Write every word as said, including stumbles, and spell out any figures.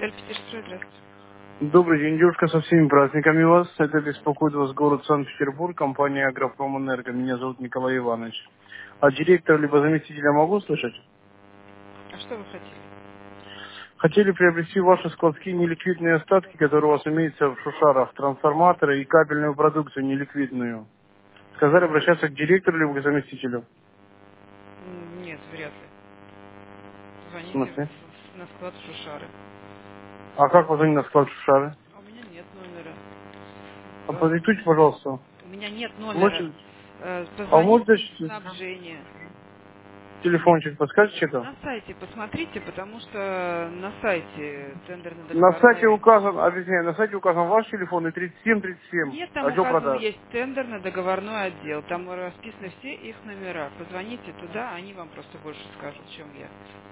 Эльпетирстрой, здравствуйте. Добрый день, девушка, со всеми праздниками вас. Это беспокоит вас город Санкт-Петербург, компания «Агропромэнерго». Меня зовут Николай Иванович. А директора либо заместителя могу слышать? А что вы хотели? Хотели приобрести ваши складские неликвидные остатки, которые у вас имеются в Шушарах, трансформаторы и кабельную продукцию неликвидную. Сказали обращаться к директору либо к заместителю. М, Нет, вряд ли. В Звоните в- смысле? в- на склад Шушары. А как позвонить на склад Шушары? А у меня нет номера. А Э, продиктуйте, пожалуйста. У меня нет номера. Можете? Э, А можете Позвоните в снабжение. телефончик подскажете это? На сайте посмотрите, потому что на сайте На сайте тендерно-договорной... указан, объясняю, на сайте указан ваш телефон и тридцать семь тридцать семь, Нет, там отдел указан продаж. есть тендерно-договорной отдел. Там расписаны все их номера. Позвоните туда, они вам просто больше скажут, чем я.